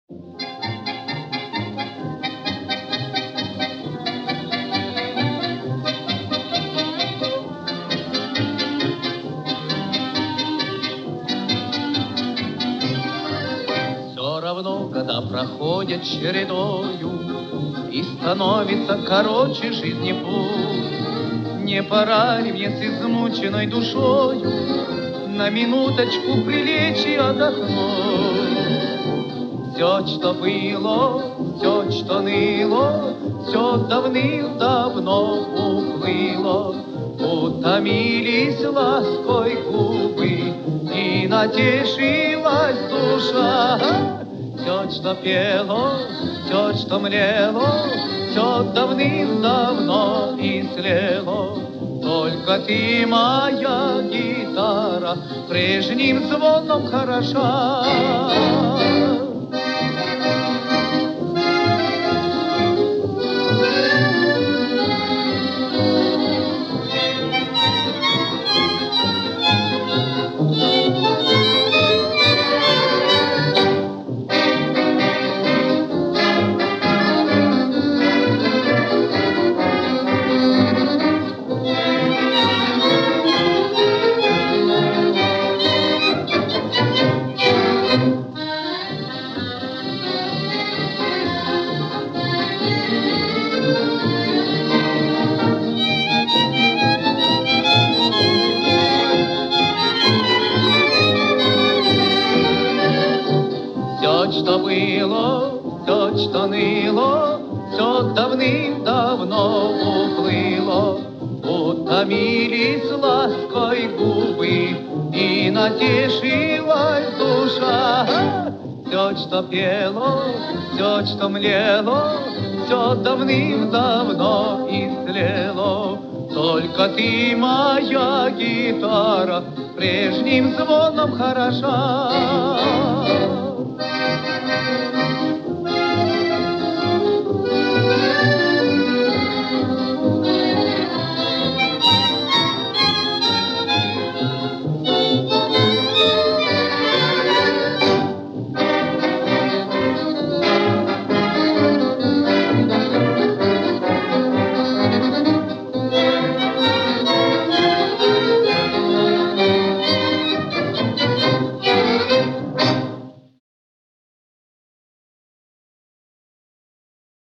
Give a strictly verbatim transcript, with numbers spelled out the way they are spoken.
Все равно года проходят чередою, и становится короче жизни путь. Не пора ли мне с измученной душою на минуточку прилечь и отдохнуть? Все, что было, все, что ныло, все давным-давно уплыло. Утомились лаской губы, и натешилась душа. Все, что пело, все, что млело, все давным-давно истлело. Только ты, моя гитара, прежним звоном хороша. Все, что было, все, что ныло, все давным-давно уплыло. Утомились лаской губы, и натешилась душа. Все, что пело, все, что млело, все давным-давно истлело. Только ты, моя гитара, прежним звоном хороша.